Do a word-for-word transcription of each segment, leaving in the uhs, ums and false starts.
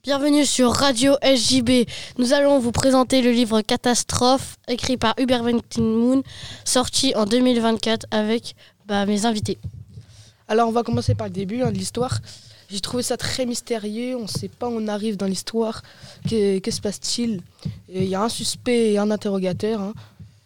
Bienvenue sur Radio S J B. Nous allons vous présenter le livre Catastrophe, écrit par Hubert Van-Moon, sorti en deux mille vingt-quatre avec bah, mes invités. Alors on va commencer par le début hein, de l'histoire. J'ai trouvé ça très mystérieux, on ne sait pas où on arrive dans l'histoire, que, que se passe-t-il. Il y a un suspect et un interrogateur. Hein.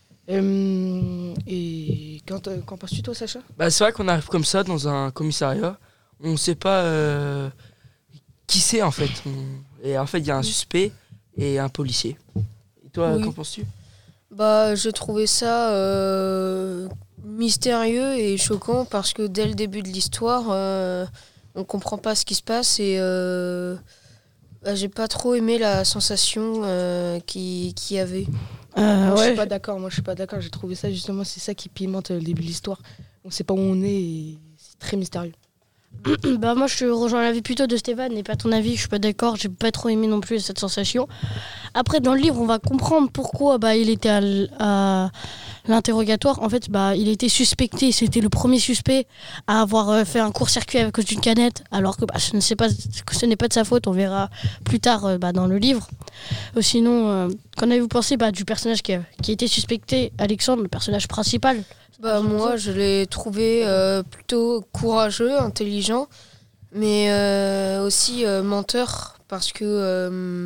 Euh, et qu'en, qu'en penses-tu toi Sacha ? Bah, c'est vrai qu'on arrive comme ça dans un commissariat, on ne sait pas euh, qui c'est en fait. On... Et en fait il y a un suspect et un policier. Et toi oui. Qu'en penses-tu ? Bah j'ai trouvé ça euh, mystérieux et choquant parce que dès le début de l'histoire... Euh, on comprend pas ce qui se passe et euh, bah, j'ai pas trop aimé la sensation euh, qu'il qui y avait. Euh, moi, ouais. Je suis pas d'accord. Moi, je suis pas d'accord. J'ai trouvé ça justement, c'est ça qui pimente le début de l'histoire. On sait pas où on est et c'est très mystérieux. bah moi, je rejoins l'avis plutôt de Stéphane et pas ton avis. Je suis pas d'accord. J'ai pas trop aimé non plus cette sensation. Après, dans le livre, on va comprendre pourquoi bah il était à, à l'interrogatoire. En fait, bah il était suspecté. C'était le premier suspect à avoir fait un court-circuit à cause d'une canette, alors que bah, je ne sais pas, que ce n'est pas de sa faute. On verra plus tard bah, dans le livre. Euh, sinon, euh, qu'en avez-vous pensé bah, du personnage qui a, qui a été suspecté, Alexandre, le personnage principal? Bah moi, je l'ai trouvé euh, plutôt courageux, intelligent, mais euh, aussi euh, menteur parce que euh,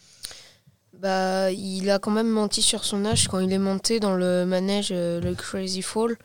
bah il a quand même menti sur son âge quand il est monté dans le manège euh, le Crazy Fall,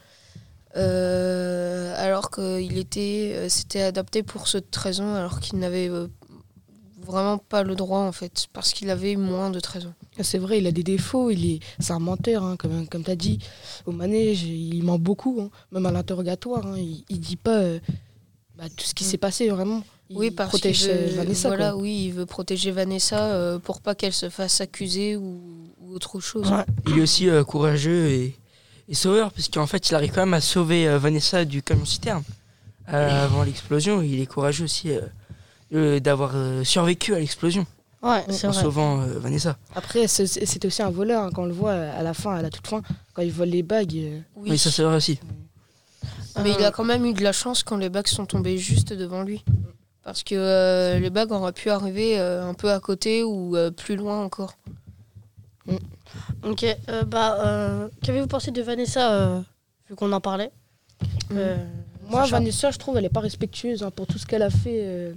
euh, alors qu'il était, euh, s'était adapté pour ce treize ans alors qu'il n'avait euh, vraiment pas le droit en fait parce qu'il avait moins de treize ans. C'est vrai, il a des défauts, il est, c'est un menteur, hein, comme, comme tu as dit. Au manège, il ment beaucoup, hein, même à l'interrogatoire. Hein, il ne dit pas euh, bah, tout ce qui mmh. s'est passé, vraiment. Il oui, parce protège qu'il veut, Vanessa. Voilà, quoi. oui, il veut protéger Vanessa euh, pour pas qu'elle se fasse accuser ou, ou autre chose. Ouais. Il est aussi euh, courageux et, et sauveur, parce qu'en fait, il arrive quand même à sauver euh, Vanessa du camion-citerne. Euh, avant l'explosion, il est courageux aussi euh, d'avoir euh, survécu à l'explosion. Ouais, c'est en vrai. sauvant euh, Vanessa. Après, c'est, c'était aussi un voleur, hein, quand on le voit à la fin, à la toute fin, quand il vole les bagues. Euh... Oui. oui, ça c'est vrai aussi. Mais euh... il a quand même eu de la chance quand les bagues sont tombées juste devant lui. Parce que euh, les bagues auraient pu arriver euh, un peu à côté ou euh, plus loin encore. Mm. Ok, euh, bah, euh, qu'avez-vous pensé de Vanessa, euh, vu qu'on en parlait mm. euh, Moi, Sacha. Vanessa, je trouve, elle n'est pas respectueuse hein, pour tout ce qu'elle a fait. Euh...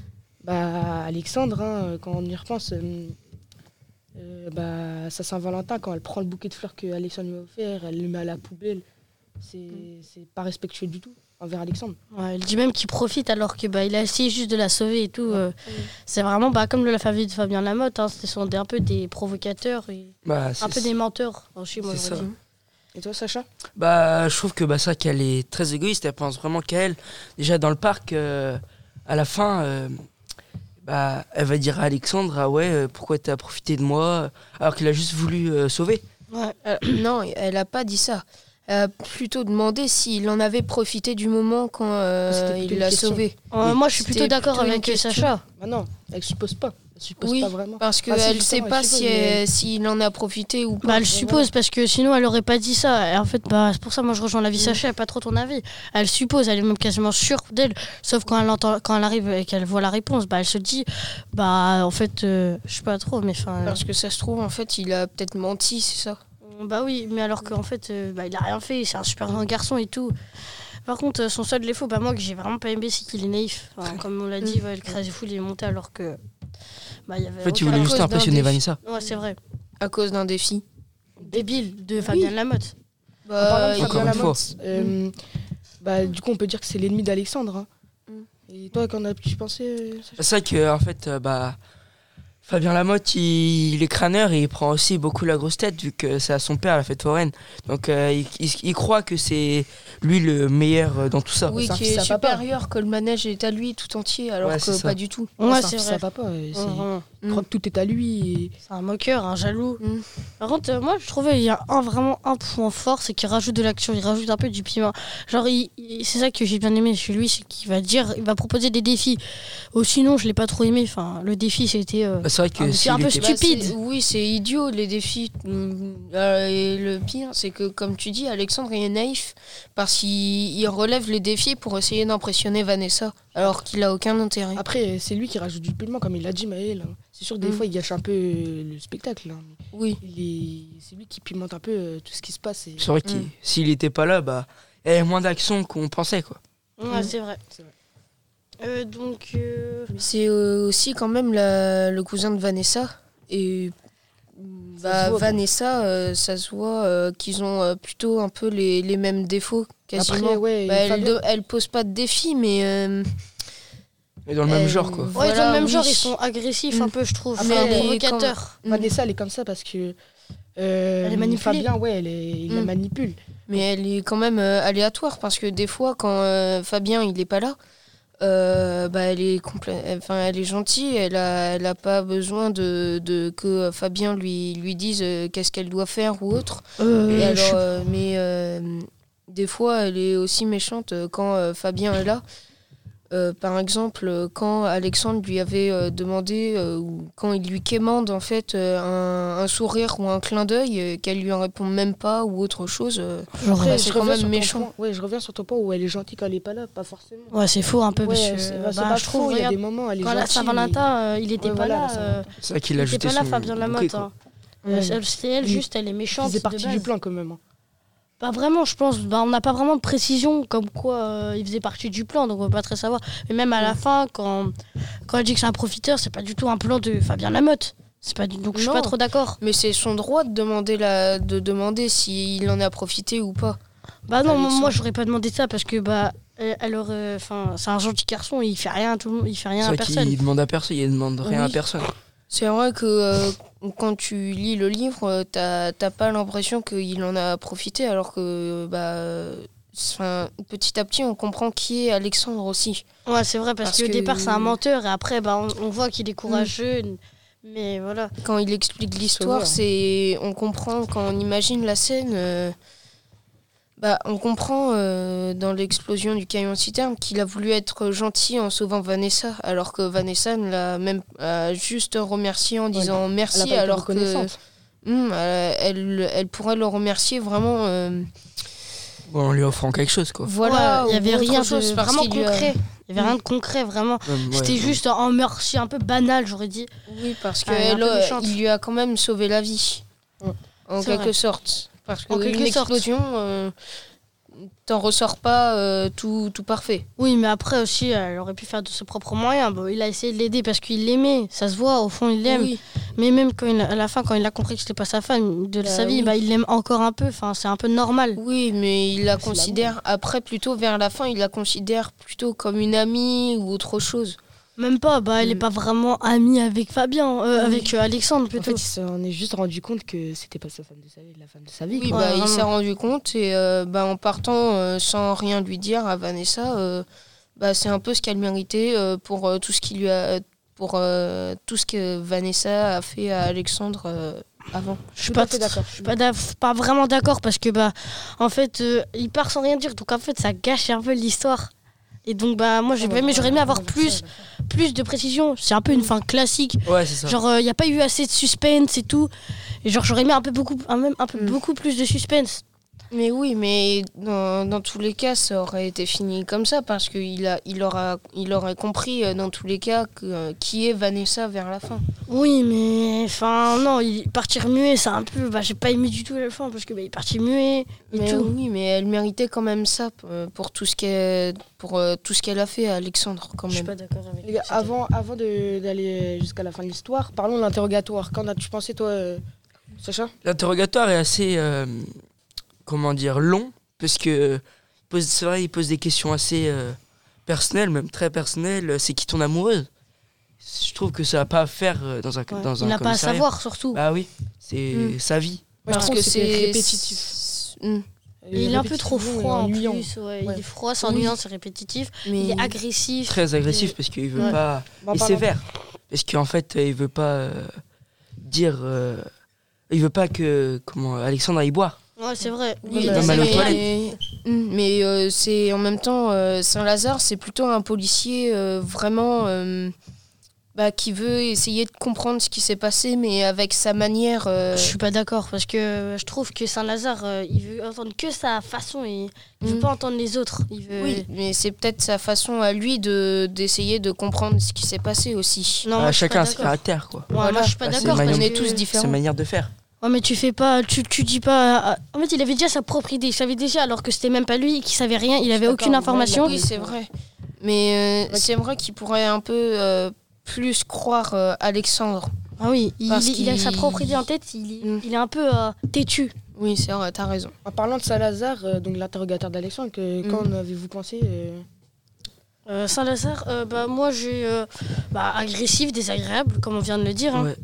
Bah, Alexandre, hein, quand on y repense, euh, euh, bah, ça Saint-Valentin, quand elle prend le bouquet de fleurs que Alexandre lui a offert, elle le met à la poubelle. C'est, mm. c'est pas respectueux du tout envers Alexandre. Ouais, elle dit même qu'il profite alors que bah, il a essayé juste de la sauver et tout. Euh, mm. C'est vraiment bah, comme la famille de Fabien Lamotte, hein, ce sont des, un peu des provocateurs et bah, un peu des menteurs. Ensuite, moi, c'est ça. Et toi, Sacha ? Bah, je trouve que bah, ça, qu'elle est très égoïste, elle pense vraiment qu'à elle. Déjà dans le parc, euh, à la fin. Euh, Bah, elle va dire à Alexandre, ah ouais, euh, pourquoi t'as profité de moi alors qu'il a juste voulu euh, sauver. Ouais, euh, non, elle a pas dit ça. Elle a plutôt demandé s'il en avait profité du moment quand euh, il l'a sauvé. Euh, oui. Moi, je suis plutôt C'était d'accord plutôt avec Sacha. Bah non, elle suppose pas. Elle suppose oui, pas vraiment. parce qu'elle ah, ne sait pas si elle, s'il en a profité ou pas. Bah, elle suppose ouais. parce que sinon elle aurait pas dit ça. Et en fait, bah, c'est pour ça moi je rejoins l'avis de Sacha, et pas trop ton avis. Elle suppose, elle est même quasiment sûre d'elle. Sauf quand elle entend, quand elle arrive et qu'elle voit la réponse, bah elle se dit, bah en fait, euh, je sais pas trop, mais enfin. Parce que ça se trouve en fait, il a peut-être menti, c'est ça. Bah oui, mais alors qu'en fait, euh, bah il a rien fait. C'est un super grand garçon et tout. Par contre, son seul défaut, bah moi que j'ai vraiment pas aimé, c'est qu'il est naïf. Enfin, comme on l'a dit, ouais, le Crazy Fool il est monté alors que. Bah, y avait en fait, tu voulais juste impressionner Vanessa. Ouais, c'est vrai. À cause d'un défi. Débile de Fabien oui. Lamotte. Bah, en Fabien Lamotte, euh, bah, du coup, on peut dire que c'est l'ennemi d'Alexandre. Hein. Mm. Et toi, qu'en as-tu pensé ? C'est vrai qu'en fait, euh, bah, Fabien Lamotte, il, il est crâneur et il prend aussi beaucoup la grosse tête vu que c'est à son père la fête foraine. Donc, euh, il, il, il croit que c'est lui le meilleur dans tout ça. Oui, qui est supérieur, papa. Que le manège est à lui tout entier, alors ouais, que ça. Pas du tout. Ouais, ouais c'est vrai. Ça papa, c'est... Mmh. Il croit que tout est à lui. Et... C'est un moqueur, un jaloux. Mmh. Par contre, euh, moi, je trouvais qu'il y a un, vraiment un point fort, c'est qu'il rajoute de l'action, il rajoute un peu du piment. Genre, il, il, c'est ça que j'ai bien aimé chez lui, c'est qu'il va dire, il va proposer des défis. Oh, sinon, je l'ai pas trop aimé. Enfin, le défi, c'était. Euh... Bah, c'est c'est vrai que Ah, s'il c'est un peu était- Bah, stupide. c'est- oui, c'est idiot les défis. Euh, et le pire, c'est que comme tu dis, Alexandre il est naïf parce qu'il il relève les défis pour essayer d'impressionner Vanessa, alors qu'il a aucun intérêt. Après, c'est lui qui rajoute du piment, comme il l'a dit, Maël. hein. C'est sûr que des Mm. fois, il gâche un peu euh, le spectacle. hein. Oui. Il est... C'est lui qui pimente un peu euh, tout ce qui se passe. et- C'est vrai que Mm. s'il était pas là, bah, il y avait moins d'action qu'on pensait, quoi. Ouais, Mm. c'est vrai. C'est vrai. Euh, donc, euh, C'est euh, aussi quand même la- le cousin de Vanessa. Et bah, se voit, Vanessa, euh, ça se voit euh, qu'ils ont euh, plutôt un peu les, les mêmes défauts, quasiment. Après, ouais, Bah, elle, Fabien- de- elle pose pas de défis, mais. euh, Mais dans le même elle- genre, quoi. ouais, voilà, ils ont le même oui. genre, ils sont agressifs Mm. un peu, je trouve. Après, Enfin, elle est provocateurs. Mm. Vanessa, elle est comme ça parce que. euh, Elle est manipulée. Fabien, ouais, elle est- il la Mm. manipule. Mais elle est quand même euh, aléatoire parce que des fois, quand euh, Fabien il est pas là, euh, bah, elle est complè- enfin, elle est gentille. Elle a, elle a pas besoin de, de que Fabien lui lui dise euh, qu'est-ce qu'elle doit faire ou autre. Euh, Et je alors, suis- euh, mais euh, des fois, elle est aussi méchante euh, quand euh, Fabien est là. Euh, par exemple, euh, quand Alexandre lui avait euh, demandé, euh, ou quand il lui quémande en fait euh, un, un sourire ou un clin d'œil, euh, qu'elle lui en répond même pas ou autre chose, euh, genre, Après, ouais, c'est je quand reviens même sur ton méchant. point- Ouais, je reviens sur ton point où elle est gentille quand elle est pas là, pas forcément. ouais, c'est faux un peu, parce Ouais, que c'est bah, c'est bah, pas je trouve, faux, il y a regarde, des moments, elle est quand la gentille. Saint-Valentin, euh, il était Ouais, pas voilà, là. la euh, Saint-Valentin. C'est vrai qu'il il a était ajouté pas là, son Fabien bouquet, Lamotte. quoi. hein. mais- Euh, Ouais. c'est- C'est elle, Il- juste, elle est Il méchante. faisait de partie du base. plan quand même. hein. Pas vraiment, je pense. Bah, on n'a pas vraiment de précision comme quoi euh, il faisait partie du plan, donc on peut pas très savoir. Mais même à la fin, quand, quand elle dit que c'est un profiteur, c'est pas du tout un plan de Fabien Lamotte. C'est pas du... Donc je suis Non. pas trop d'accord. mais c'est son droit de demander la, de demander s'il en a profité ou pas. Bah non, Alexandre. moi j'aurais pas demandé ça parce que bah elle elle aurait, enfin c'est un gentil garçon, il fait rien à tout le monde, il fait rien C'est à vrai personne. qu'il demande à personne, il demande rien à Oui. personne. C'est vrai que euh, quand tu lis le livre, euh, t'as t'as pas l'impression qu'il en a profité, alors que euh, bah, euh, 'fin, petit à petit on comprend qui est Alexandre aussi. Ouais, c'est vrai parce, Parce qu'au que- départ c'est un menteur et après bah on, on voit qu'il est courageux, mais voilà. Quand il explique l'histoire, voit. c'est on comprend quand on imagine la scène. euh, Bah, on comprend euh, dans l'explosion du camion citerne qu'il a voulu être gentil en sauvant Vanessa, alors que Vanessa ne l'a même a juste remercié en disant Elle a merci, pas été alors que reconnaissante. hum, euh, elle, elle pourrait le remercier vraiment. euh, Bon, en lui offrant quelque chose, quoi. voilà, Ouais, il y avait ou autre rien chose, de parce vraiment qu'il lui a- concret. Il y avait rien de concret vraiment. Même, ouais, C'était ouais. juste un merci un peu banal, j'aurais dit. Oui, parce Ah, elle est un qu'il peu méchante. lui a quand même sauvé la vie, Ouais. en C'est quelque vrai. sorte. Parce En qu'une quelque sorte. explosion, euh, t'en ressors pas euh, tout, tout parfait. Oui, mais après aussi, elle aurait pu faire de ses propres moyens. Bon, il a essayé de l'aider parce qu'il l'aimait, ça se voit, au fond il l'aime. Oui. Mais même quand il, à la fin, quand il a compris que c'était pas sa femme de Bah sa vie, oui. bah, il l'aime encore un peu. Enfin, c'est un peu normal. Oui, mais il la C'est considère, après, plutôt vers la fin, il la considère plutôt comme une amie ou autre chose. Même pas, bah, elle est Mm. pas vraiment amie avec Fabien, euh, Oui. avec euh, Alexandre En plutôt. fait, il s'en est juste rendu compte que c'était pas sa femme de sa vie, la femme de sa vie. Oui, quoi. bah, Ouais, il vraiment. s'est rendu compte et euh, bah, en partant euh, sans rien lui dire à Vanessa, euh, bah, c'est un peu ce qu'elle méritait euh, pour euh, tout ce qui lui a, pour euh, tout ce que Vanessa a fait à Alexandre euh, avant. Je suis Tout à pas, fait d'accord. je suis pas, d'aff- pas vraiment d'accord parce que bah, en fait, euh, il part sans rien dire, donc en fait, ça gâche un peu l'histoire. Et donc bah, moi, j'ai pas aimé, j'aurais aimé avoir plus, plus de précision. C'est un peu une fin classique. Ouais, c'est ça. Genre, il n'y a pas eu assez de suspense et tout. Et genre, j'aurais aimé un peu, beaucoup, un, même un peu Mm. beaucoup plus de suspense. Mais oui, mais dans, dans tous les cas, ça aurait été fini comme ça parce qu'il a, il aura, il aurait compris euh, dans tous les cas que, euh, qui est Vanessa vers la fin. Oui, mais enfin, non, il, partir muet, c'est un peu. Bah, j'ai pas aimé du tout à la fin parce que bah, il est parti muet et Mais tout. oui, mais elle méritait quand même ça euh, pour tout ce qu'elle, pour euh, tout ce qu'elle a fait à Alexandre quand Je suis même. pas d'accord avec Les gars, c'était- avant, avant de- d'aller jusqu'à la fin de l'histoire, parlons de l'interrogatoire. Qu'en as-tu pensé, toi, euh, Sacha? L'interrogatoire est assez, euh, comment dire, long, parce que il pose- c'est vrai, il pose des questions assez euh, personnelles, même très personnelles. C'est qui ton amoureuse? Je trouve que ça va pas à faire euh, dans un, Ouais. dans Il un n'a pas à commissariat. savoir, surtout. Bah oui, c'est Mm. sa vie. Moi, je Parce trouve que c'était c'est répétitif. Mm. Et il est un peu trop Répétitif et froid en ennuyant. plus. Ouais. Ouais. Il est froid, c'est ennuyant, c'est répétitif. Mais Il est agressif. Très agressif parce qu'il veut Ouais. pas. Bon, Et parlons- sévère. Parce qu'en fait, euh, il veut pas euh, dire. euh, il veut pas que comment Alexandre aille boire. Ouais, c'est vrai. Oui, Il va mais- mal aux mais- toilettes. Mm, mais euh, c'est en même temps euh, Saint-Lazare, c'est plutôt un policier euh, vraiment. euh, bah, qui veut essayer de comprendre ce qui s'est passé, mais avec sa manière. Euh... Je suis pas d'accord parce que je trouve que Saint-Lazare, euh, il veut entendre que sa façon et il veut mmh. pas entendre les autres. Il veut... Oui, mais c'est peut-être sa façon à lui de d'essayer de comprendre ce qui s'est passé aussi. Non, euh, chacun a ses caractères, quoi. Ouais, voilà. Moi, je suis pas bah, d'accord. On est que... tous différents. C'est une manière de faire. Ouais, mais tu fais pas, tu, tu dis pas. En fait, il avait déjà sa propre idée. Il savait déjà, alors que c'était même pas lui, qui savait rien. Il avait aucune information. Oui, c'est vrai. Mais euh, c'est vrai qu'il pourrait un peu euh, plus croire euh, Alexandre. Ah oui, il, il, il a sa propre idée en tête. Il, mm. il est un peu euh, têtu. Oui, c'est vrai, t'as raison. En parlant de Saint-Lazare, euh, donc l'interrogateur d'Alexandre, que, mm. quand avez-vous pensé euh... Euh, Saint-Lazare, euh, bah, moi j'ai euh, bah, agressif, désagréable, comme on vient de le dire. Hein. Ouais.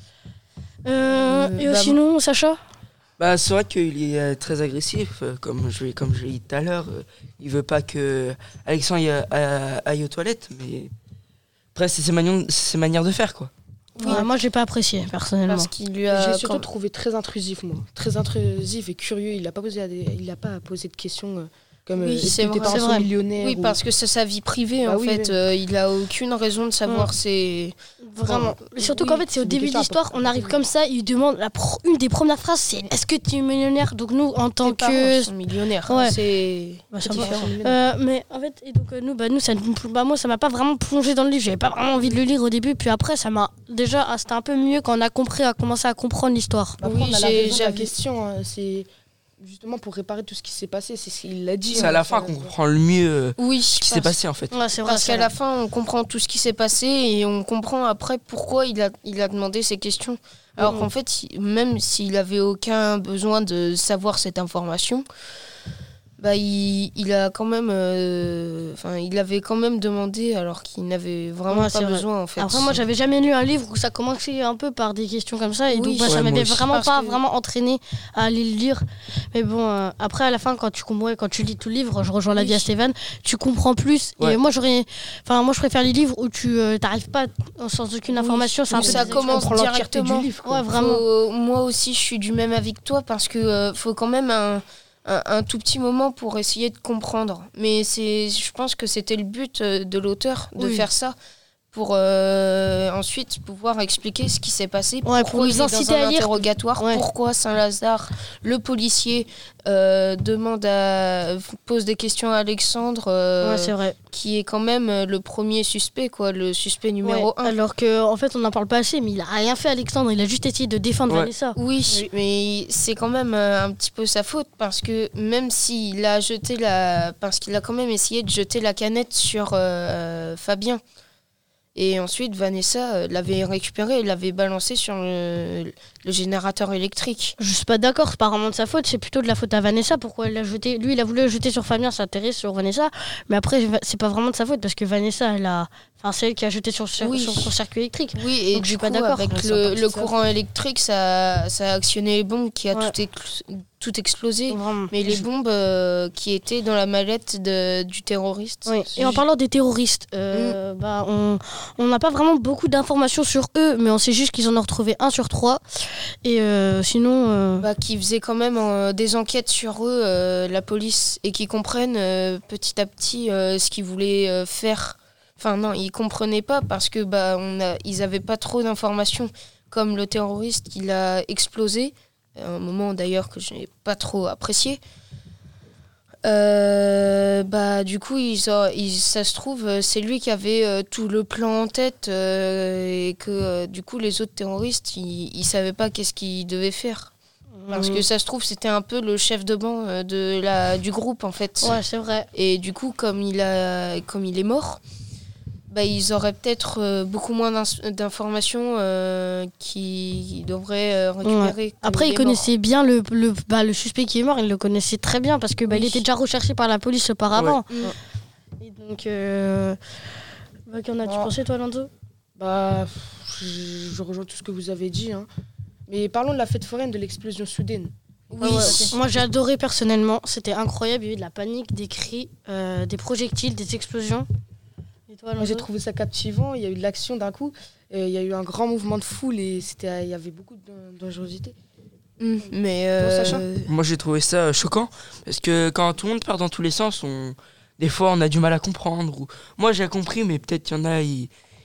Euh, euh, et bah, sinon, Sacha bah, c'est vrai qu'il est euh, très agressif, euh, comme je comme je l'ai dit tout à l'heure. Euh, il veut pas que Alexandre aille, aille, aille aux toilettes, mais après c'est ses manières, ses manières de faire, quoi. Ouais, ouais. Moi j'ai pas apprécié personnellement. Parce qu'il lui a j'ai surtout quand... trouvé très intrusif, moi, très intrusif et curieux. Il n'a pas posé, des... il a pas posé de questions. Euh... Comme oui, euh, c'est vrai, c'est vrai. Millionnaire oui, ou... parce que c'est sa vie privée, bah en oui, fait. Oui. Euh, il a aucune raison de savoir mmh. ses... Vraiment. Mais surtout oui, qu'en fait, c'est au début de l'histoire, on arrive comme ça, il demande, la pro... une des premières phrases, c'est « Est-ce que tu es millionnaire ?» Donc nous, en tant Tes que... sont millionnaires, ouais. c'est... Bah, c'est différent. Euh, mais en fait, et donc, euh, nous, bah, nous ça, bah, moi, ça m'a pas vraiment plongé dans le livre. J'avais pas vraiment envie de le lire au début, puis après, ça m'a... Déjà, ah, c'était un peu mieux quand on a compris, à commencer à comprendre l'histoire. Bah, oui, j'ai, j'ai la question, hein, c'est... Justement pour réparer tout ce qui s'est passé, c'est ce qu'il a dit. C'est à la fin qu'on comprend le mieux oui, ce qui s'est passé en fait. Ouais, c'est vrai, parce qu'à la fin on comprend tout ce qui s'est passé et on comprend après pourquoi il a, il a demandé ces questions. Alors mmh. qu'en fait, même s'il avait aucun besoin de savoir cette information, bah, il, il a quand même, enfin, euh, il avait quand même demandé alors qu'il n'avait vraiment ouais, pas besoin en fait. Après moi j'avais jamais lu un livre où ça commençait un peu par des questions comme ça et oui, donc bah, ouais, ça m'avait vraiment pas que... vraiment entraîné à aller le lire. Mais bon euh, après à la fin quand tu comprends, quand tu lis tout le livre, je rejoins l'avis oui. à Stéphane, tu comprends plus. Ouais. Et moi j'aurais, enfin moi je préfère les livres où tu euh, t'arrives pas sans aucune information. Oui. C'est un peu ça commence directement. Du livre, ouais vraiment. Faut, moi aussi je suis du même avis que toi parce que euh, faut quand même un Un, un tout petit moment pour essayer de comprendre. Mais c'est, je pense que c'était le but de l'auteur, de oui. faire ça, pour euh, ensuite pouvoir expliquer ce qui s'est passé, ouais, pourquoi pour il est dans un interrogatoire, ouais. pourquoi Saint-Lazare, le policier, euh, demande à, pose des questions à Alexandre, euh, ouais, c'est vrai. qui est quand même le premier suspect, quoi, le suspect numéro ouais. un. Alors qu'en en fait, on n'en parle pas assez, mais il a rien fait, Alexandre, il a juste essayé de défendre ouais. Vanessa. Oui, oui, mais c'est quand même un petit peu sa faute, parce que même s'il a jeté la... parce qu'il a quand même essayé de jeter la canette sur euh, Fabien. Et ensuite, Vanessa euh, l'avait récupéré et l'avait balancé sur le, le générateur électrique. Je suis pas d'accord, c'est pas vraiment de sa faute, c'est plutôt de la faute à Vanessa. Pourquoi elle l'a jeté ? Lui, il a voulu le jeter sur Fabien, s'intéresser sur Vanessa. Mais après, c'est pas vraiment de sa faute parce que Vanessa, elle a... Enfin, c'est elle qui a jeté sur, sur, oui. sur son circuit électrique. Oui, et donc, du coup, avec le, le courant électrique, ça, ça a actionné les bombes qui a ouais. tout, ex, tout explosé. Vraiment. Mais les bombes euh, qui étaient dans la mallette de, du terroriste. Oui. Et en parlant des terroristes, euh, mmh. bah, on on n'a pas vraiment beaucoup d'informations sur eux, mais on sait juste qu'ils en ont retrouvé un sur trois. Et euh, sinon... Euh... Bah, qui faisaient quand même euh, des enquêtes sur eux, euh, la police, et qui comprennent euh, petit à petit euh, ce qu'ils voulaient euh, faire. Enfin non, ils comprenaient pas parce que bah on a, ils avaient pas trop d'informations, comme le terroriste qui l'a explosé, un moment d'ailleurs que je n'ai pas trop apprécié. Euh, bah du coup ils, ils, ça se trouve c'est lui qui avait euh, tout le plan en tête euh, et que euh, du coup les autres terroristes ils, ils savaient pas qu'est-ce qu'ils devaient faire. Parce que ça se trouve c'était un peu le chef de banc euh, de la du groupe en fait. Ouais, c'est vrai. Et du coup comme il a comme il est mort, bah, ils auraient peut-être euh, beaucoup moins d'informations euh, qu'ils devraient euh, récupérer. Ouais. Après, il connaissait bien le, le, bah, le suspect qui est mort, il le connaissait très bien parce que bah, oui. il était déjà recherché par la police auparavant. Ouais. Ouais. Et donc, euh... bah, qu'en as-tu bah, pensé, toi, Lanzo ? Bah, je, je rejoins tout ce que vous avez dit. Hein. Mais parlons de la fête foraine de l'explosion soudaine. Oui, ouais, okay. Moi j'ai adoré personnellement, c'était incroyable, il y a eu de la panique, des cris, euh, des projectiles, des explosions. Toi, moi j'ai trouvé ça captivant, il y a eu de l'action d'un coup, il y a eu un grand mouvement de foule et c'était, il y avait beaucoup de dangerosité. Mmh, mais euh... Toi, moi j'ai trouvé ça choquant parce que quand tout le monde part dans tous les sens, on... des fois on a du mal à comprendre. Ou... Moi j'ai compris, mais peut-être qu'il y en a, ils,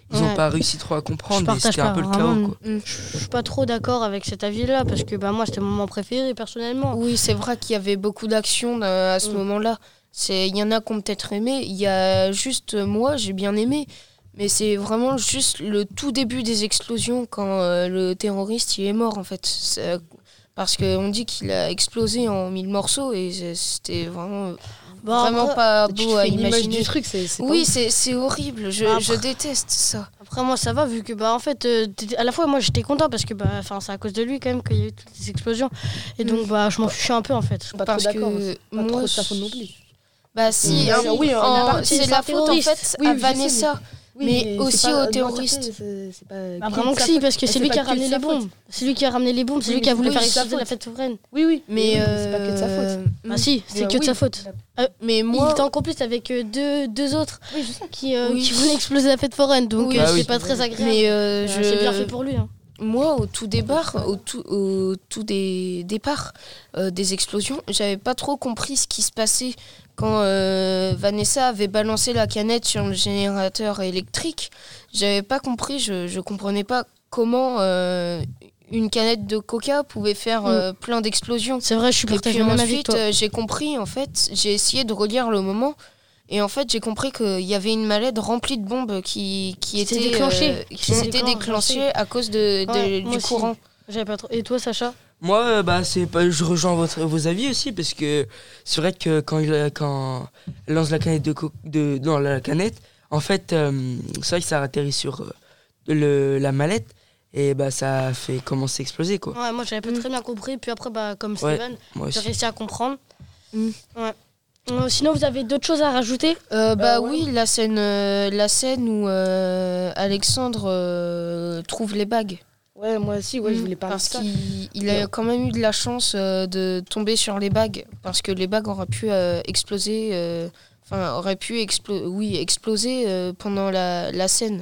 ils ont Ouais. pas réussi trop à Je comprendre et partage c'était un pas, peu le vraiment. chaos, quoi. Mm. Je suis pas trop d'accord avec cet avis-là parce que bah, moi, c'était mon moment préféré personnellement. Oui, c'est vrai qu'il y avait beaucoup d'actions euh, à ce Mm. moment-là. C'est, il y en a qui ont peut-être aimé. Il y a juste euh, moi, j'ai bien aimé. Mais c'est vraiment juste le tout début des explosions quand euh, le terroriste il est mort en fait. C'est- parce qu'on dit qu'il a explosé en mille morceaux et c'est- c'était vraiment, Bah, vraiment après, pas Tu beau te à fais une image imaginer. du truc, c'est c'est pas Oui, ouf. c'est, c'est horrible. Je, Bah, après- je déteste ça. Après, moi, ça va vu que, bah, en fait, euh, t'étais- à la fois, moi, j'étais content parce que, bah, enfin, c'est à cause de lui quand même qu'il y a eu toutes ces explosions. Et donc, bah, je m'en fichais un peu en fait. Je suis pas Parce trop d'accord. que C'est pas moi, trop de sa je- faute non plus. Bah si, Mm. hein, Oui, oui, en- en partie, c'est c'est la un faute en terroriste. fait Oui, à je sais, Vanessa. Oui, Mais c'est aussi pas- aux de terroristes. l'entièreté, c'est- c'est pas Bah, que vraiment de que sa si, faute. parce que Mais c'est lui pas qui a que de ramené sa les faute. bombes. C'est lui qui a ramené les bombes, c'est Oui, lui qui a mais voulu oui, faire c'est sa exploser la faute. fête souveraine. Oui, oui. Mais oui, euh, c'est pas que de sa faute. Bah si, c'est Mais que de oui. sa faute. Mais Il moi, était en complice avec euh, deux, deux autres Oui, je sais. qui, euh, Oui. qui voulaient exploser la fête foraine, donc Oui. euh, Ah c'est oui. pas très agréable. mais euh, Euh, je, C'est bien fait pour lui. Hein. moi, au tout départ, au tout, au tout des départs euh, des explosions, j'avais pas trop compris ce qui se passait quand euh, Vanessa avait balancé la canette sur le générateur électrique. J'avais pas compris, je, je comprenais pas comment euh, une canette de coca pouvait faire euh, plein d'explosions. C'est vrai, je suis Et partagé puis le même avis que ensuite, toi. euh, j'ai compris, en fait, j'ai essayé de relire le moment. Et en fait, j'ai compris qu'il y avait une mallette remplie de bombes qui, qui Qui s'est était déclenchée. euh, Qui qui s'est s'était déclenchée. déclenchée à cause de, de- Ouais, moi du aussi. courant. J'avais pas trop. Et toi, Sacha? Moi, euh, bah, c'est pas, je rejoins votre, vos avis aussi parce que c'est vrai que quand il a- quand elle lance la canette de, co- de non la canette, en fait, euh, c'est vrai que ça atterrit sur euh, le, la mallette et bah ça a fait commencer à exploser quoi. Ouais, moi j'avais pas Mm. très bien compris. Puis après, bah, comme Ouais. Steven, Moi j'ai aussi. réussi à comprendre. Mm. Ouais. Euh, sinon, vous avez d'autres choses à rajouter? Euh, bah Euh, ouais. oui, la scène, euh, la scène où euh, Alexandre euh, trouve les bagues. Ouais, moi aussi, ouais, je Mm. voulais parler de Parce ça. qu'il il a quand même eu de la chance euh, de tomber sur les bagues. Parce que les bagues auraient pu euh, exploser. euh, Enfin, auraient pu explo- oui, exploser euh, pendant la, la scène.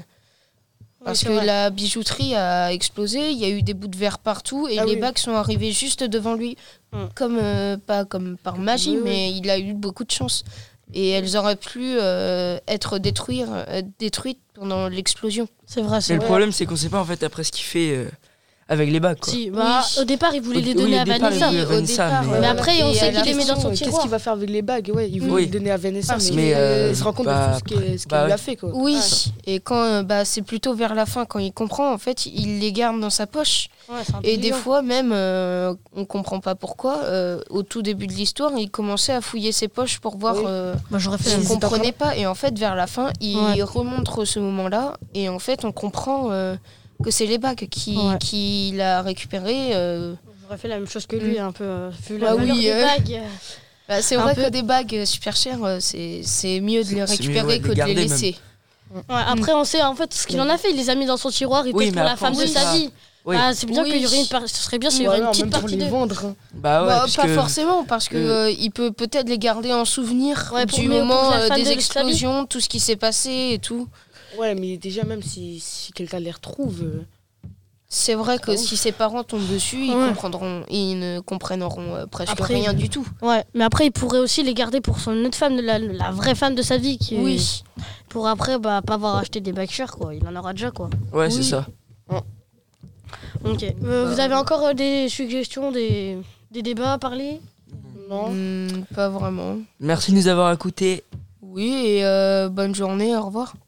Parce Oui, c'est que vrai. la bijouterie a explosé, il y a eu des bouts de verre partout et Ah les oui. bagues sont arrivées juste devant lui. Mm. Comme, euh, pas comme par magie, Oui, oui. mais il a eu beaucoup de chance. Et elles auraient pu euh, être détruire, euh, détruites pendant l'explosion. C'est vrai, Mais c'est le vrai. problème c'est qu'on sait pas en fait après ce qu'il fait euh, avec les bagues quoi. Si, bah, Oui. au départ, il voulait Au- les oui, donner au à départ, il Vanessa. voulait Au Vanessa, départ, mais, ouais. Mais euh, après, on Et sait à qu'il la les met dans son Qu'est-ce tiroir. qu'il va faire avec les bagues? Ouais, il voulait Oui. les donner à Vanessa, Parce mais, Mais, euh, il se rend compte bah, de tout ce qu'il ce qu'il bah, lui a ouais. fait, quoi. Oui, Ouais. et quand euh, bah, c'est plutôt vers la fin, quand il comprend, en fait, il les garde dans sa poche. Ouais, c'est Et des intelligent. fois, même, euh, on comprend pas pourquoi, euh, au tout début de l'histoire, il commençait à fouiller ses poches pour voir Oui. euh, Bah, j'aurais fait si la on même. c'est pas comprenait pas. Et en fait, vers la fin, il Ouais. remontre ce moment-là, et en fait, on comprend euh, que c'est les bagues qui, Ouais. qu'il a récupérées. euh. J'aurais fait la même chose que lui, un peu. euh, Vu la Bah valeur oui, des euh. bagues. Bah, c'est Un vrai peu. que des bagues super chères, euh, c'est, c'est mieux de C'est- les c'est mieux, récupérer ouais, de que les de garder les même. laisser. Ouais, après, on sait en fait ce qu'il en a fait. Il les a mis dans son tiroir. Et Oui, peut-être mais pour la après, femme on de sait sa pas. vie. Oui. Ah, c'est bien Oui. qu'il y aurait une par- ce serait bien s'il y Ouais, aurait une non, petite même pour partie les d'eux. vendre. hein. Bah ouais, Bah, parce pas que forcément, parce que euh, euh, il peut peut-être les garder en souvenir Ouais, pour- du mais pour moment la euh, femme des de sa vie. explosions, tout ce qui s'est passé et tout. Ouais, mais déjà, même si, si quelqu'un les retrouve, euh, C'est vrai que pas si ses parents tombent dessus, ils Ouais. comprendront, ils ne comprendront euh, presque Après, rien il- du tout. Ouais, mais après, il pourrait aussi les garder pour son autre femme, la, la vraie femme de sa vie. Qui Oui. Pour après, bah, pas avoir acheté des bagues chères, quoi. Il en aura déjà, quoi. ouais, Oui. c'est ça. Ok. Euh, vous avez encore euh, des suggestions, des, des débats à parler? non. Hmm, pas vraiment. Merci de nous avoir écoutés. Oui, et euh, bonne journée, au revoir.